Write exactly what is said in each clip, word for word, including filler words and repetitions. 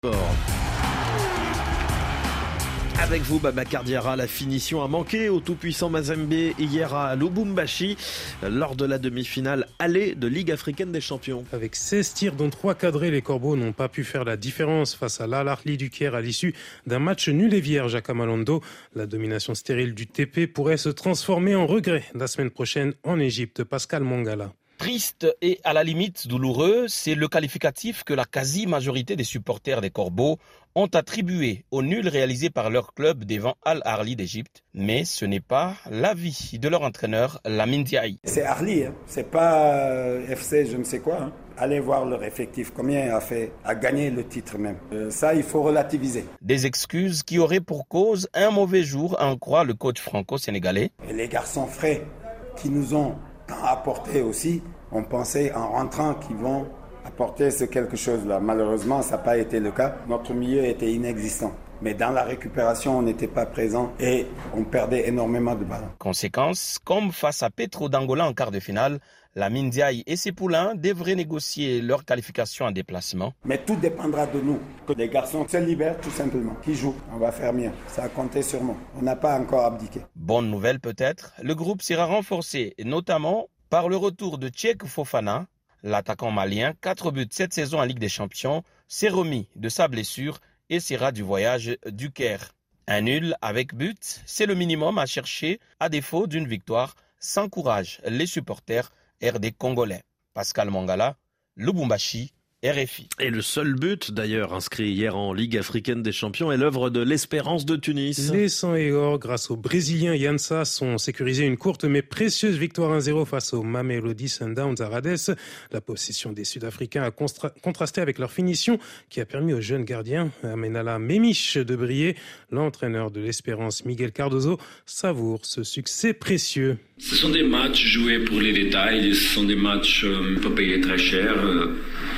Sport. Avec vous, Babacar Diarra, la finition a manqué au tout-puissant Mazembe hier à Lubumbashi lors de la demi-finale aller de Ligue africaine des champions. Avec seize tirs dont trois cadrés, les Corbeaux n'ont pas pu faire la différence face à l'Al Ahly du Caire à l'issue d'un match nul et vierge à Kamalondo. La domination stérile du T P pourrait se transformer en regret la semaine prochaine en Égypte. Pascal Mangala. Triste et à la limite douloureux, c'est le qualificatif que la quasi-majorité des supporters des Corbeaux ont attribué au nul réalisé par leur club devant Al Ahly d'Égypte. Mais ce n'est pas l'avis de leur entraîneur, Lamine Diaye. C'est Ahly, hein. C'est pas F C je ne sais quoi. Hein. Allez voir leur effectif, combien a fait, a gagné le titre même. Euh, ça, il faut relativiser. Des excuses qui auraient pour cause un mauvais jour, en croit le coach franco-sénégalais. Et les garçons frais qui nous ont apporté aussi, on pensait en rentrant qu'ils vont apporter ce quelque chose-là. Malheureusement, ça n'a pas été le cas. Notre milieu était inexistant. Mais dans la récupération, on n'était pas présent et on perdait énormément de ballons. Conséquence, comme face à Petro d'Angola en quart de finale, Lamine Diaye et ses poulains devraient négocier leur qualification en déplacement. Mais tout dépendra de nous. Que les garçons se libèrent tout simplement. Qui jouent, on va faire mieux. Ça a compté sur nous. On n'a pas encore abdiqué. Bonne nouvelle peut-être, le groupe sera renforcé, notamment par le retour de Tchèque Fofana. L'attaquant malien, quatre buts cette saison en Ligue des Champions, s'est remis de sa blessure et sera du voyage du Caire. Un nul avec but, c'est le minimum à chercher à défaut d'une victoire. S'encouragent les supporters R D congolais. Pascal Mangala, Lubumbashi, R F I. Et le seul but, d'ailleurs, inscrit hier en Ligue africaine des champions, est l'œuvre de l'Espérance de Tunis. Les sang et or, grâce aux Brésiliens Yansa, sont sécurisés une courte mais précieuse victoire un zéro face aux Mamelodi Sundowns à Rades. La possession des Sud-Africains a constra- contrasté avec leur finition qui a permis au jeune gardien Amenala Memiche de briller. L'entraîneur de l'Espérance, Miguel Cardozo, savoure ce succès précieux. Ce sont des matchs joués pour les détails, ce sont des matchs euh, pas payés très cher. Euh...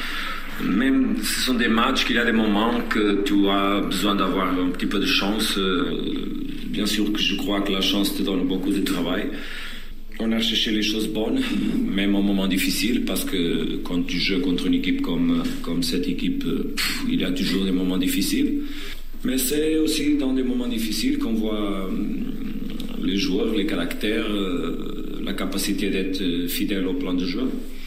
Même ce sont des matchs qu'il y a des moments que tu as besoin d'avoir un petit peu de chance. Bien sûr que je crois que la chance te donne beaucoup de travail. On a cherché les choses bonnes, même en moments difficiles, parce que quand tu joues contre une équipe comme, comme cette équipe, pff, il y a toujours des moments difficiles. Mais c'est aussi dans des moments difficiles qu'on voit les joueurs, les caractères, la capacité d'être fidèle au plan de jeu.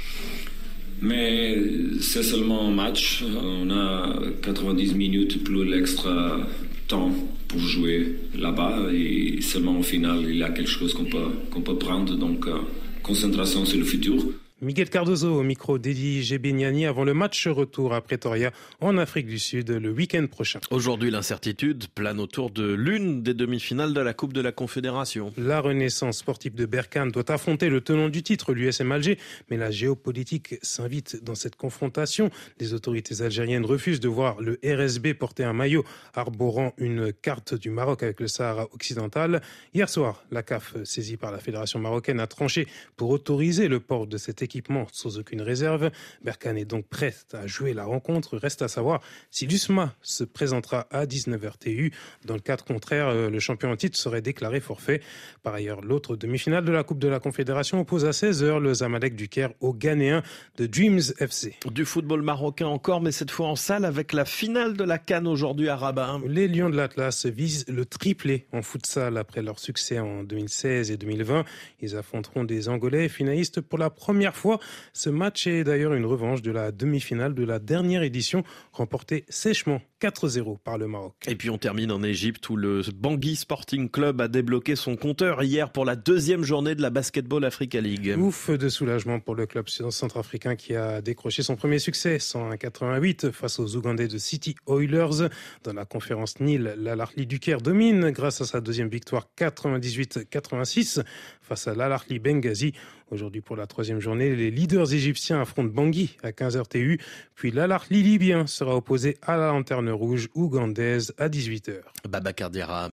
Mais c'est seulement un match, on a quatre-vingt-dix minutes plus l'extra temps pour jouer là-bas et seulement au final il y a quelque chose qu'on peut, qu'on peut prendre, donc euh, concentration sur le futur. Miguel Cardozo au micro d'Edi Gebeniani avant le match retour à Pretoria en Afrique du Sud le week-end prochain. Aujourd'hui, l'incertitude plane autour de l'une des demi-finales de la Coupe de la Confédération. La Renaissance sportive de Berkane doit affronter le tenant du titre, l'U S M Alger, mais la géopolitique s'invite dans cette confrontation. Les autorités algériennes refusent de voir le R S B porter un maillot arborant une carte du Maroc avec le Sahara occidental. Hier soir, la C A F, saisie par la Fédération marocaine, a tranché pour autoriser le port de cet équipement sans aucune réserve. Berkane est donc prête à jouer la rencontre. Reste à savoir si l'U S M A se présentera à dix-neuf heures T U. Dans le cas contraire, le champion en titre serait déclaré forfait. Par ailleurs, l'autre demi-finale de la Coupe de la Confédération oppose à seize heures le Zamalek du Caire aux Ghanéens de Dreams F C. Du football marocain encore, mais cette fois en salle avec la finale de la CAN aujourd'hui à Rabat. Les Lions de l'Atlas visent le triplé en futsal après leur succès en deux mille seize et deux mille vingt. Ils affronteront des Angolais finalistes pour la première fois. Ce match est d'ailleurs une revanche de la demi-finale de la dernière édition, remportée sèchement quatre zéro par le Maroc. Et puis on termine en Égypte où le Bangui Sporting Club a débloqué son compteur hier pour la deuxième journée de la Basketball Africa League. Ouf de soulagement pour le club centrafricain qui a décroché son premier succès, cent un à quatre-vingt-huit face aux Ougandais de City Oilers. Dans la conférence Nil, l'Al Ahly du Caire domine grâce à sa deuxième victoire quatre-vingt-dix-huit à quatre-vingt-six face à l'Al Ahly Benghazi. Aujourd'hui, pour la troisième journée, les leaders égyptiens affrontent Bangui à quinze heures T U, puis l'Al Ahly libyen sera opposé à la Lanterne Rouge ougandaise à dix-huit heures. Babacar Diarra.